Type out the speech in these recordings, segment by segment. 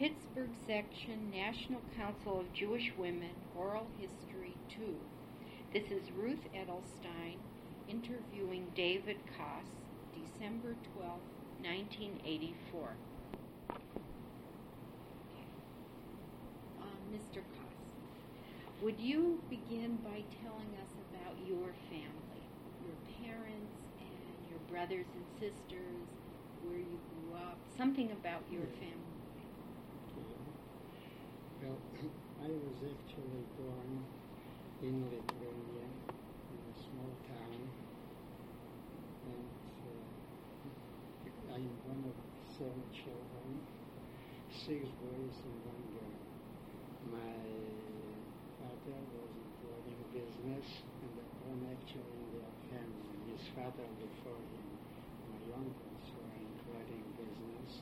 Pittsburgh Section, National Council of Jewish Women, Oral History 2. This is Ruth Edelstein interviewing David Koss, December 12, 1984. Mr. Koss, would you begin by telling us about your family, your parents and your brothers and sisters, where you grew up, something about your family? Well, I was actually born in Lithuania, in a small town, and I'm one of 7 children, 6 boys and 1 girl. My father was employed in business, and that one actually in their family. His father before him, my uncles were employed in business.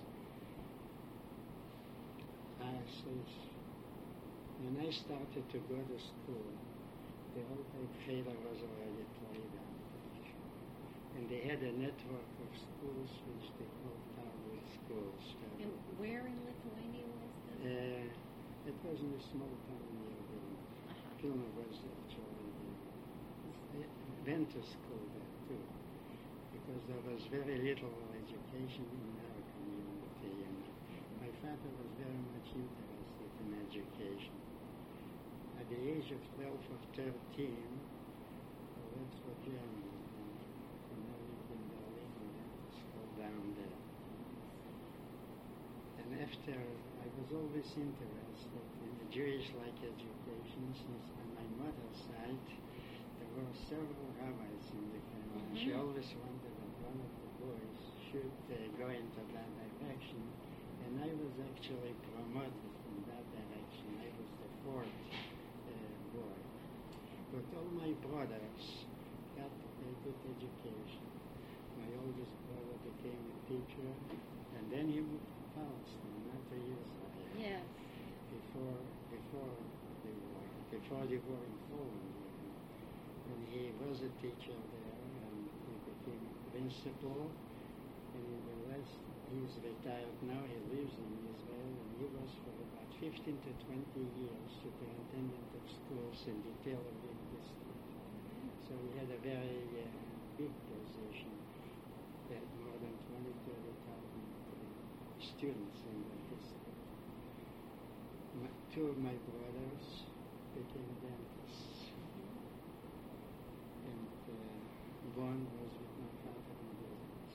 When I started to go to school, the old Cheder was already played out. And they had a network of schools which they called Talmud schools. And where in Lithuania was this? It was in a small town near Vilna. Vilna was actually went to school there too, because there was very little education in our community. And my father was very much interested in education. At the age of 12 or 13, I went for Germany, and I lived in Berlin and went to school down there. And after, I was always interested in the Jewish-like education, since on my mother's side, there were several rabbis in the family. Mm-hmm. She always wanted that one of the boys should go into that direction, and I was actually promoted in that direction. I was the 4th boy. But all my brothers got a good education. My oldest brother became a teacher, and then he moved to Palestine, not to Israel. Yes. Before the war in Poland. And he was a teacher there, and he became a principal. And in the West, he's retired now. He lives in Israel, and he was for about 15 to 20 years superintendent of schools in the Tel Aviv district. So he had a very big position. He had more than 30,000 students in the district. 2 of my brothers became dentists. And one was with my father in business.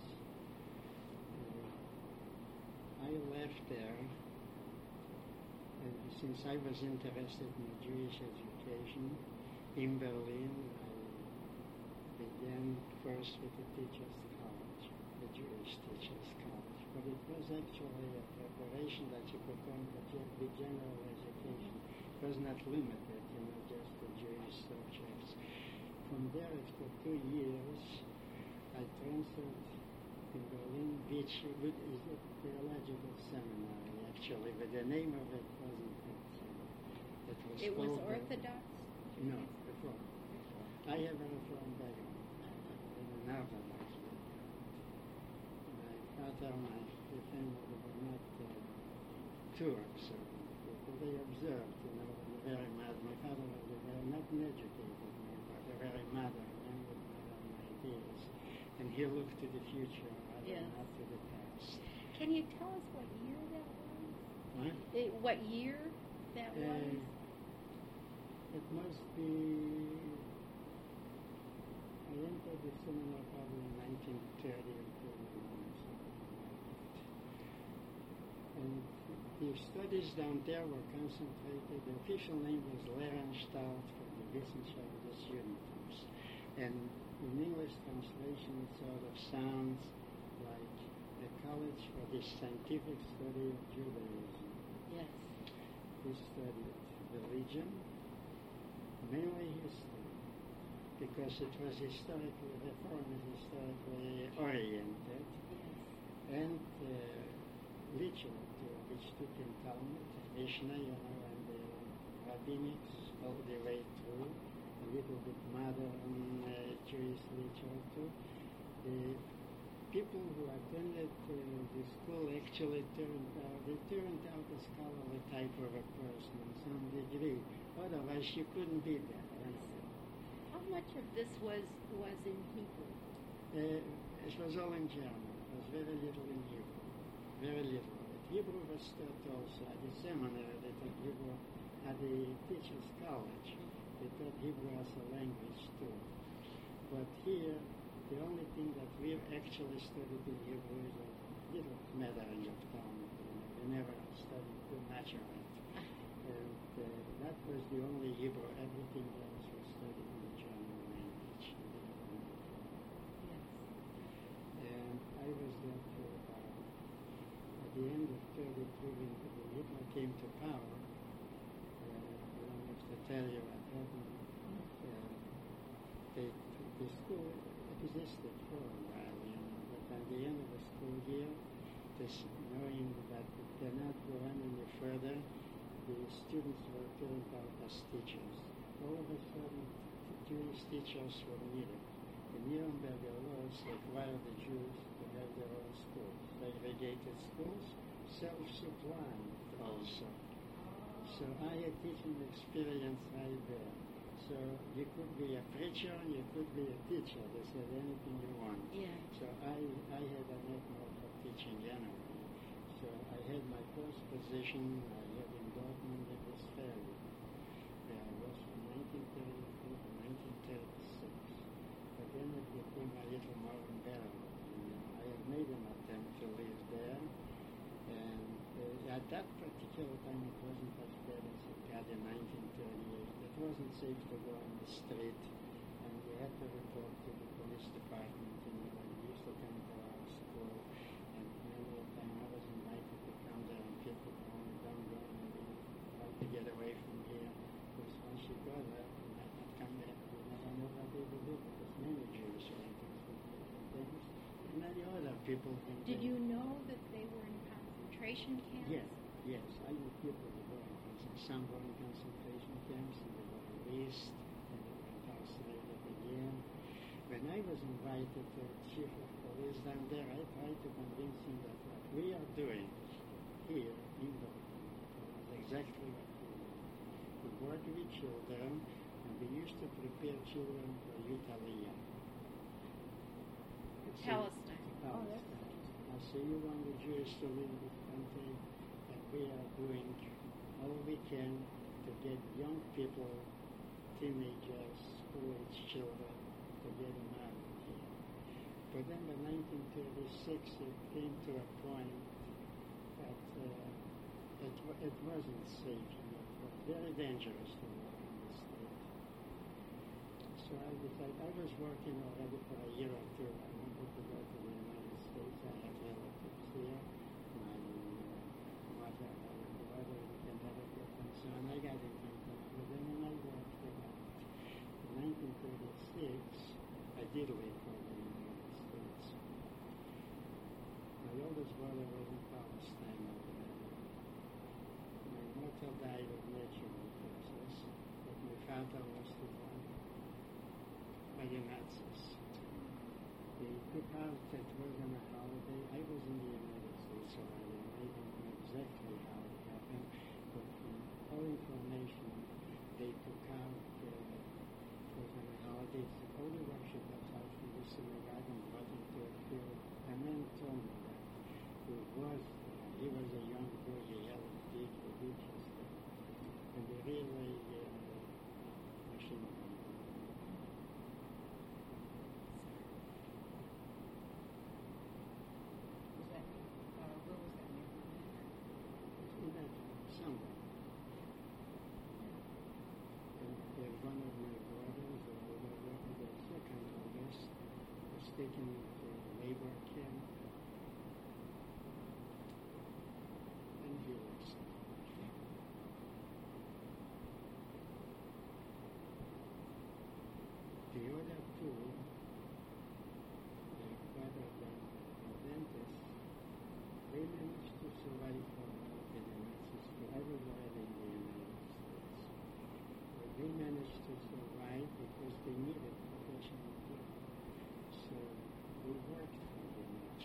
I left there, and since I was interested in Jewish education in Berlin, I began first with the Teachers College, the Jewish Teachers College. But it was actually a preparation that you could come to the general education. It was not limited, just to Jewish subjects. From there, after 2 years, I transferred in Berlin, which is a theological seminary, actually, but the name of it wasn't mentioned. It was Orthodox? No, Reform. I have a Reform background, and an Orthodox background. My father and my family were not too observant. They observed, very mad. My father was not an educated man, but a very modern man with modern ideas. And he looked to the future rather than not to the past. Can you tell us what year that was? What? What year that was? It must be... I entered the seminar probably in 1930 or 31, something like that. And the studies down there were concentrated. The official name was Lehranstalt for the Wissenschaft des Judentums. And in English translation, it sort of sounds like a college for the scientific study of Judaism. Yes. We studied religion, mainly history, because it was Reform is historically oriented, and literature, which took in Talmud, Mishnah, and the rabbinics all the way through, a little bit modern Jewish literature. The people who attended the school actually turned out a scholarly type of a person in some degree. Otherwise, you couldn't be there. How much of this was in Hebrew? It was all in German. It was very little in Hebrew. Very little. But Hebrew was taught also at the seminary. They taught Hebrew at the teachers' college. They taught Hebrew as a language too. But here, the only thing that we actually studied in Hebrew is a little smattering of Talmud. We never studied too much of it. And that was the only Hebrew. Everything else was studied in the German language. Yes. And I was there for at the end of 1933, when Hitler came to power. I don't have to tell you what happened. The school existed for a while, but at the end of the school year, knowing that it cannot go on any further, the students were turned out as teachers. All of a sudden, Jewish teachers were needed. The Nuremberg laws required the Jews to have their own schools, segregated schools, self-supplying also. So I had teaching experience right there. So you could be a preacher and you could be a teacher. They said anything you want. Yeah. So I had a net more for teaching anyway. So I had my first position I had in Dortmund and Westphalia. I was from 1934 to 1936. But then it became a little more unbearable. I had made an attempt to live there. And at that particular time it wasn't as bad as it got in 1938. It wasn't safe to go on the street, and we had to report to the police department. We used to come to our school, and many a time I was invited to come there, and people told me, don't go, and we like to get away from here, because once you go there, you might not come back. You never know what they will do, because many Jews were concentrated things, and many other people think. Did you know that they were in concentration camps? Yes. I knew people who were in concentration. Some were in concentration camps, and they were released, and they were incarcerated again. When I was invited to the chief of police down there, I tried to convince him that what we are doing here in Dortmund is exactly what we do. We work with children, and we used to prepare children for Youth Aliyah. Palestine. I say you want the Jews to live in this country, and we are doing all we can to get young people, teenagers, school-age children, to get them out of here. But then by 1936, it came to a point that it wasn't safe. It was very dangerous to work in the state. So I decided, I was working already for a year or two. I wanted to go to the United States. I have relatives here. My mother, my brother in Connecticut, and so on. I got in contact with them, and I worked for them. In 1936, I did leave for the United States. My oldest brother was in Palestine over there. My mother died of natural causes, but my father was the one by the Nazis. They took out that was on a holiday. I was in the United States already. I don't know exactly how it happened, but from all information they took out, it was on a holiday. The Holy Worship was out from the synagogue and brought him to a field. And then told me that he was a young boy, he had a big religious there. And they really machine gun. Somewhere. And one of my brothers, the older brother, the second oldest, was taken to a labor camp, and he was. The other two, my brother and the dentist, they managed to survive for the Nazis. I was already in the United States. But they managed to survive because they needed professional people. So we worked for them.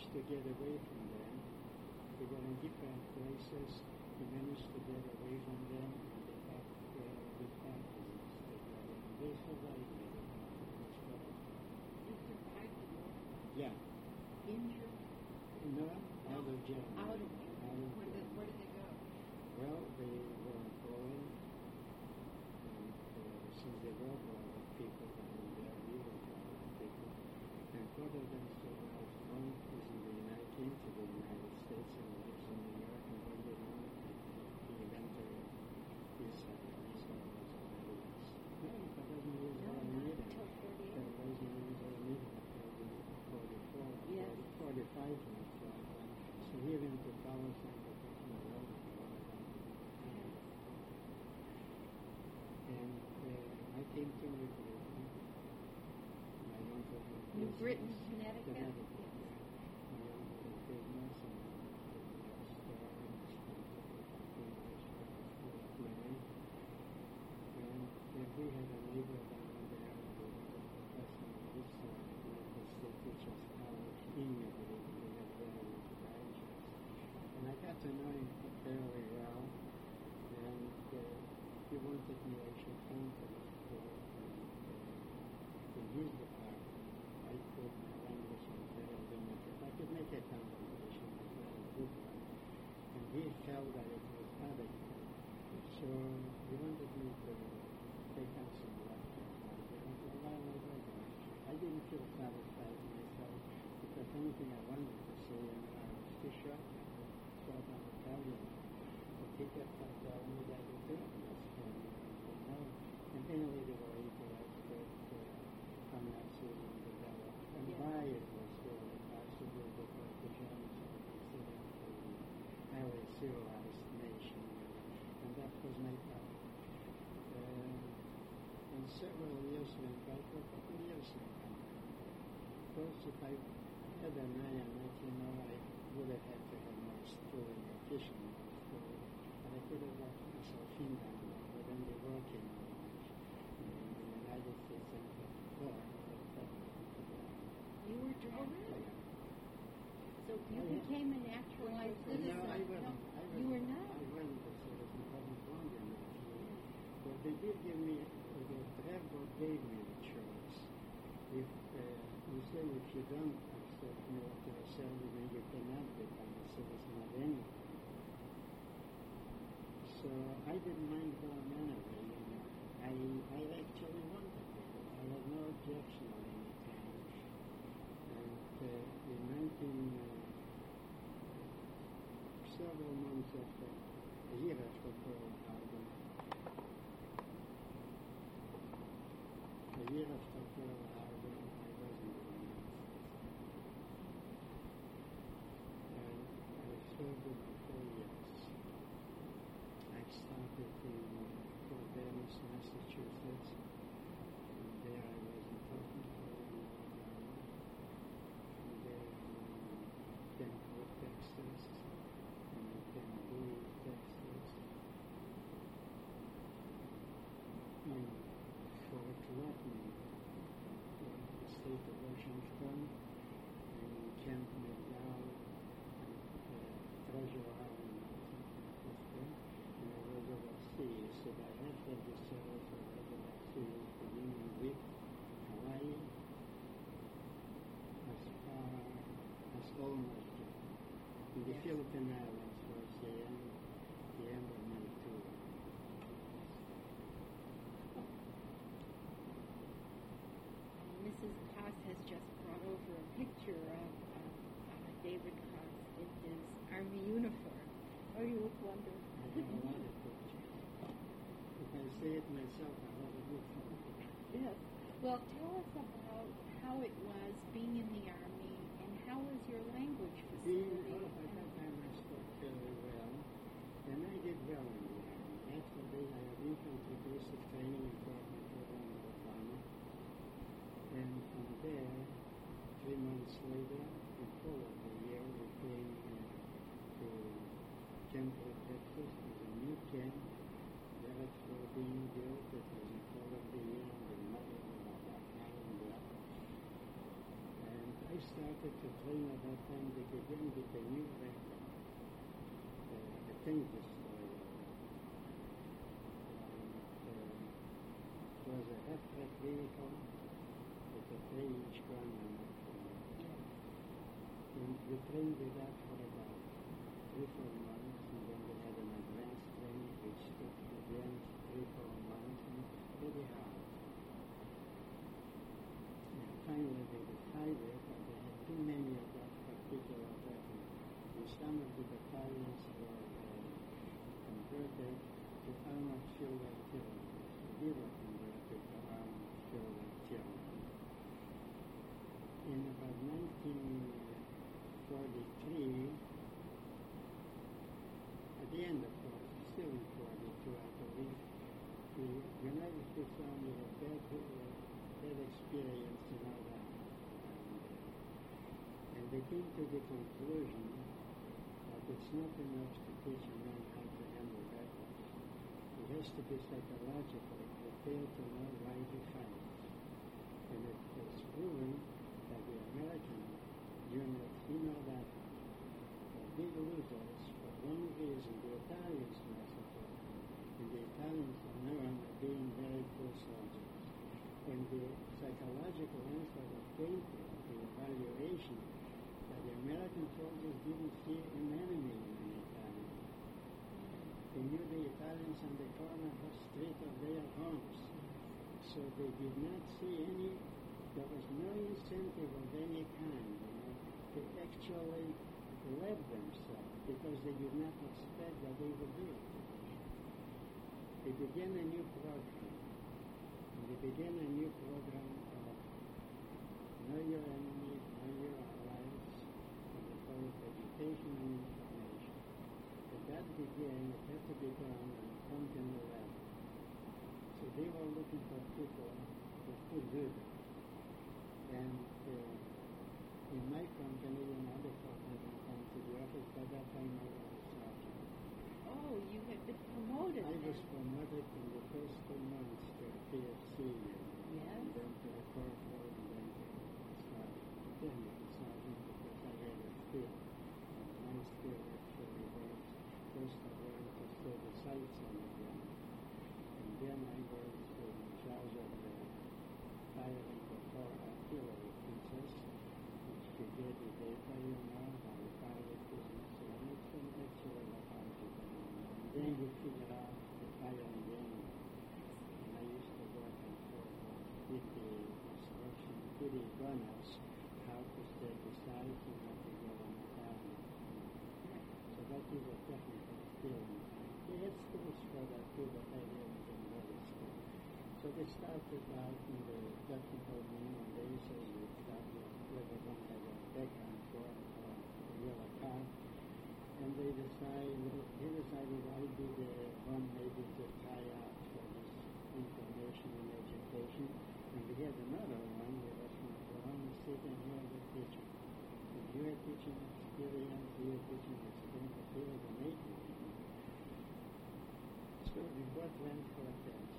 managed to get away from them. They were in different places. He managed to get away from them, and they got with Parkinson's. They survived it. You survived the war? Yeah. Injured? No, out of jail. Out of jail. Where did they go? Well, they were in Poland, and since they were Polish people, and they are real Polish people, and part of them survived. One is in the United States, and lives in New York, and one did not. He eventually his son was already less. No, but doesn't use all needed. Until 48. That wasn't used all needed until 44, Yes. 45 years. So he went to college and professional level. And I came to New Britain. My uncle had New business. Britain, Connecticut? My uncle had business and a store and and we had a neighbor down there who was a professor on this side of United States, which was college in New Britain. We had very good branches. And I got to know him fairly well. And he wanted me I should come to the school. And in his department, I could, my language was very limited. I could make a conversation, but not a good one. And he felt that it was adequate. So he wanted me to take on some lectures. I didn't feel satisfied myself because anything I wanted to say, I was too short. I thought I would tell you. But he kept on telling me that he couldn't understand me. And anyway, they were interested how Nazism developed and why it was really possible because the Germans were considered a highly civilized nation. And that was my part. And several years went by, for a couple of years went by. Of course, if I had an eye on it, I would have had to have more schooling, additional schooling, and I could have worked myself in down there, but then they work in the United States and before. You were drafted? So you became a naturalized citizen? No, I wasn't. You were not? I wasn't a citizen. I wasn't born in that year. But they did give me, the draft board gave me the choice. If you say if you don't accept military service, then you cannot become a citizen of anything. So I didn't mind going anyway. I actually wanted it. I had no objection of any kind. And several months after, a year after Pearl Harbor, I was in the United States. And I served it for 4 years. I started in Fort Dennis, Massachusetts, and there I was important for and there Denver, Texas, and then Bowie, Texas, in Fort Lauderdale, the state of Washington, and in Camp McDowell, and Treasure Island, and I was overseas. So by half of the service I was overseas, beginning with Hawaii, as far as almost Japan. And the Philippine Islands was the end of my tour. Mrs. Koss has just brought over a picture of David Koss in his Army uniform. Oh, you look wonderful. I have a lot of pictures. If I say it myself, I have a good photograph. Yes. Well, tell us about how it was being in the Army, and how was your language facility? At that time I spoke fairly well, and I did well in the Army. Actually, I had infantry basic training in Fort McClellan, Alabama. And from there, 3 months later, in fall of the year, we came to Temple, Texas. It was a new camp. Barracks were being built. It was in fall of the year, in the middle of that island there. And I I started to train at that time to begin with a new record, a tank destroyer. It was a half-track vehicle with a 3-inch gun on it. And we trained with that for about 3-4 months, and then we had an advanced training which took again 3-4 months, and it was very hard. And finally they decided that they had too many of that particular weapon, and some of the battalions were converted to armored field artillery. So we were converted to armored field artillery. In about 1943, at the end of course, still in 42, I believe, the United States Army had bad experience in Iraq. And they came to the conclusion that it's not enough to teach a man how to handle weapons. He has to be psychologically prepared to know why he fights. And it was proven that the American units in Iraq were big losers for one reason: the Italians were supporting, and the Italians are known as being very poor soldiers. And the psychological answer that came to the evaluation that the American soldiers didn't see an enemy in the Italians. They knew the Italians on the corner of the street of their homes. So they did not see any, there was no incentive of any kind, to actually let themselves, because they did not expect that they would do it. They began a new program. And they began a new program of know your enemy, know your allies, and they call it education and information. But that began, it had to be done on company level. So they were looking for people who could do that. And in my company, another company went down to the office. By that time I was a sergeant. Oh, you had been promoted. I was promoted in the first 2 months to a PFC, and then to a corporal, and then to a sergeant. Then to a sergeant because I had a skill. And my skill actually was, first of all, to set the sights on the gun. And then I was in charge of the firing the 4 artillery pieces, which you get the data, how the pilot is, and so on. It's actually what I did. And then you figure out the firing angle. And I used to work on 4 with the instruction to the gunners how to set the sights and how to go on the target. So that is a technical skill. They had skills for that too, but I didn't think very skilled. So they started out in the technical minimum basis. They started everyone had a background for a yellow card. And they decided I'd be the one maybe to try out for this information and education. And we had another one that was from Oklahoma City, and he was a teacher. And you had teaching experience, he had teaching experience, but he was a native. So we both went for a test.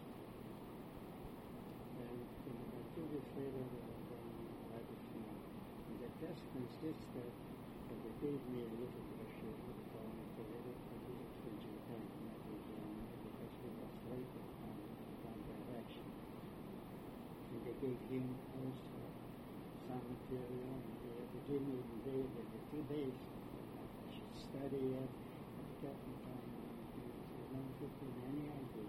And about 2 weeks later, they were going right to small. And the test consisted of, they gave me a little brochure, they told me to read it, but it was for Japan, not in Germany, because we were slated on one direction. And they gave him also some material, and they had to give me the 2 days. I should study it, but at that time, I don't put in any idea.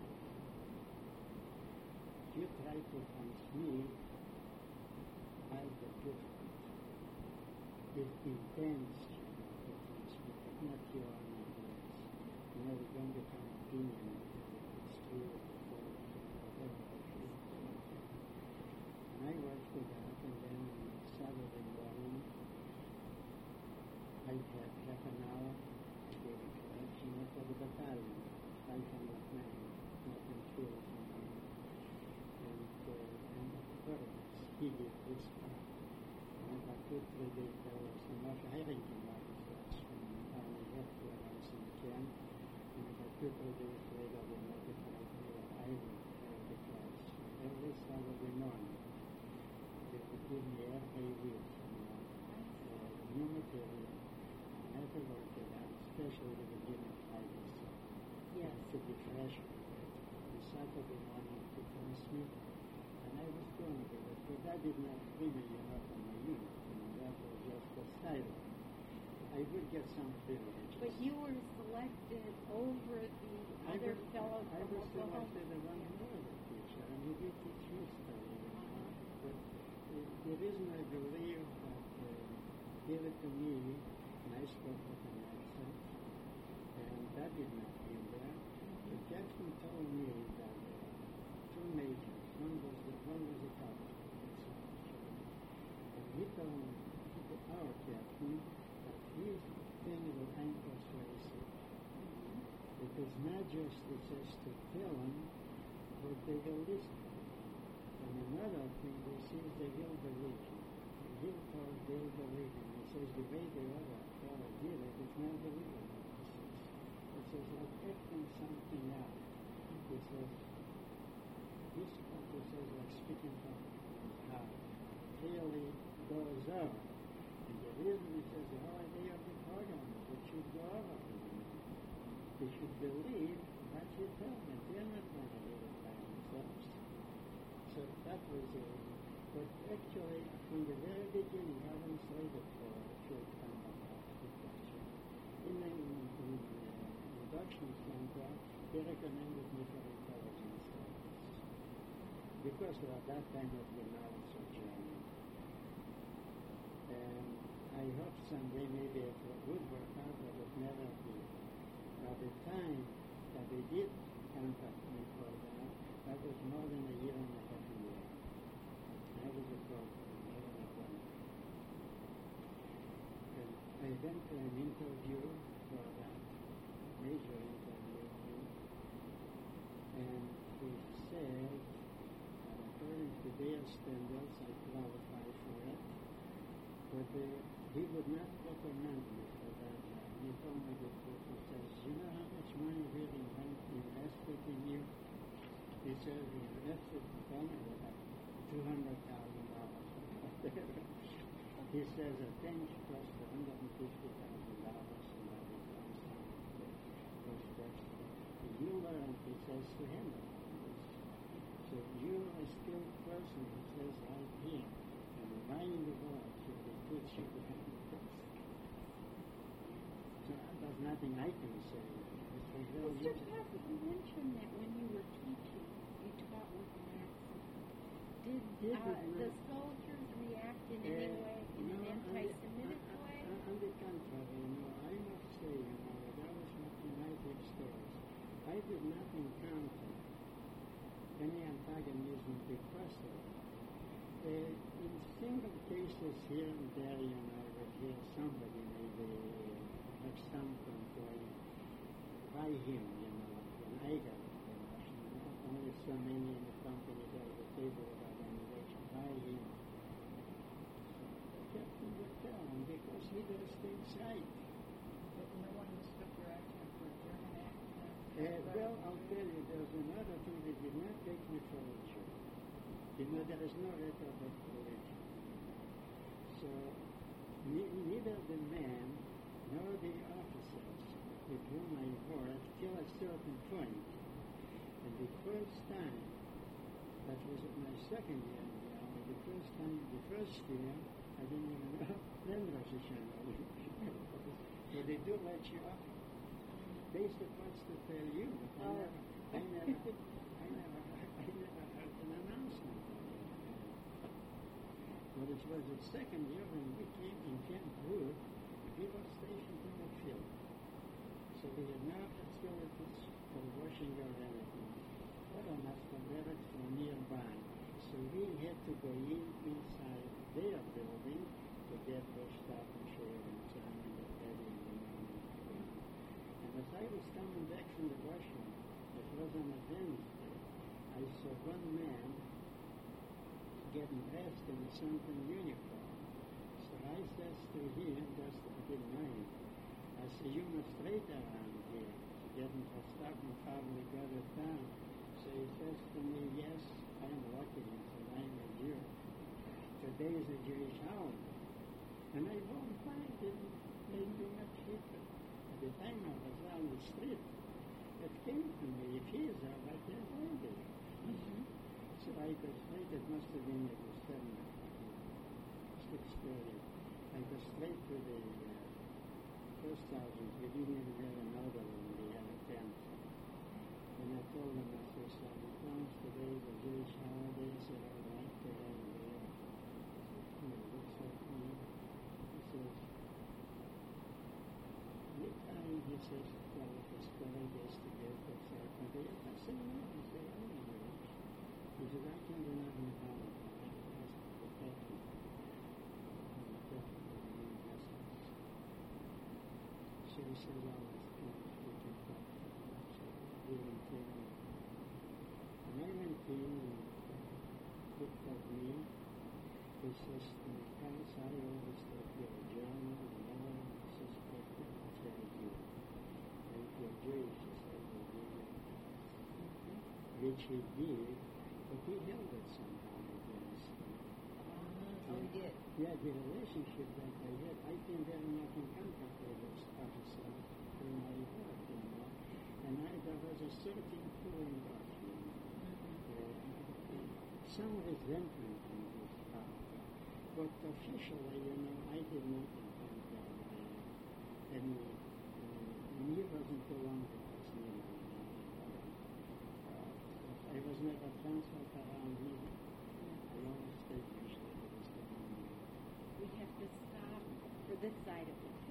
If you try to transmit as the different, it intends to transmit, but not your own ideas. You know, we don't become opinion because it's true or false or whatever it is. And I worked with that, and then on Saturday morning, I had half an hour to give a class, for the battalion, 500 men, not in field. And of course, he did this part. And about 2-3 days, there was enough Harrington officers from Army headquarters in camp. And about 2-3 days later, they notified me that I would have the class every Saturday morning. They would give me every week, no material. I had to work it out, especially the beginning 5 or so. Yes. To be fresh with it. On Saturday morning to toast me, and I was going with it, but that did not free me enough on my unit. That was just a sideline. I would get some privileges. But you were selected over the other fellows I from was Oklahoma. selected as one more teacher, and he did teach history. But the reason I believe that gave it to me, and I spoke with an accent, and that did not feel there. But Jackson told me that two majors, one was a college professor, and he told our captain that his thing with unpersuasive. It is not just, it says to tell them, but they will listen. And another thing, they say they will believe you. And he'll talk, they'll believe him. He says the way the other fellow did it, it's not believable. It says like acting something out. It says, this culture says like speaking from his heart. Clearly goes over. And the reason he says the whole idea of the program is it should go over. They should believe what you tell them. They're not going to live it by themselves. So that was it. But actually, from the very beginning, I was slated for a short time of architecture. In the induction center, they recommended me for intelligence studies. Because at that time of the knowledge of German. And I hope someday maybe it would work out, but it never did. By the time that they did contact me for that was more than a year and a half ago. I was a program, I was a one. And I went to an interview for that, major interview, and he said that according to their standards I qualified for it, but he would not recommend me for that job. He told me the truth. He says, you know how much money we invested in you? He says, we invested in about $200,000. He says, a bench cost $150,000, and that becomes something. You learn, he says, to handle this. So you're a skilled person, he says, right here. And right in the world, should they teach you to handle this? So there's nothing I can say. Mr. Patrick, you mentioned that when you were teaching, you taught with an accent. Did the soldiers react in any way, in an anti-Semitic way? On the contrary, I must say, that was what United States. I did not encounter any antagonism because of it. In single cases here and there, would hear somebody maybe have some complaint by him, when I got the promotion. Only so many in the company that was a table about animation by him. So the captain would tell him because he does things right. But no one mistook your accent for a German accent? Well, I'll tell you, there's another thing that did not take me for a Jew. There is no record of religion. So neither the man nor the officers with whom I worked till a certain point. And the first time, that was my second year in the army, the first year, I didn't even know then Rosh Hashanah. So they do let you off. They're supposed to tell you, but I never heard an announcement. But it was the second year when we came in Camp Wood, we were stationed in the field. So we had no facilities for washing or anything. Other master barracks were nearby. So we had to go inside their building to get washed up and shaved and time and get ready in the morning. And as I was coming back from the washroom, it was on a Wednesday, I saw one man getting dressed in a something uniform. So I says to him, just I didn't know him, I said, you must wait around here. Getting dressed up and probably got it down. So he says to me, yes, I'm lucky. He said, I'm a Jew. Today is a Jewish holiday. And I won't find it. They do not hit it. At the time I was on the street, it came to me, if he is up, I can find it. So I go straight, it must have been at the 6th story. I go straight to the first sergeant. We didn't even have an order when we had a tent. And I told him, I said, Sergeant Thomas, today is a Jewish holiday, so I'd like to have a day off. He looks at me, he says, "What time?" He says, "Well, if his colleague has to get this Saturday." I said, "No." He said, "I don't know." He said, "I can't do nothing about it. I have to ask the captain." So he said, "Well, it's good if we can talk to him." So we went in. And I went in and looked at me. He says to me, "Hans, I always thought you're a German, and now I suspect that it's very good. And if you're Jewish," he said, "we'll give you a pass." Which he did, but he held it somehow against me. Oh, he did? Yeah, the relationship that I had, I came very much in contact with this officer through my work, and there was a certain pulling off, some resentment on his part. But officially, I did not encounter any, and he wasn't too long because I was never transferred around either. I always stayed usually with this. We have to stop for this side of the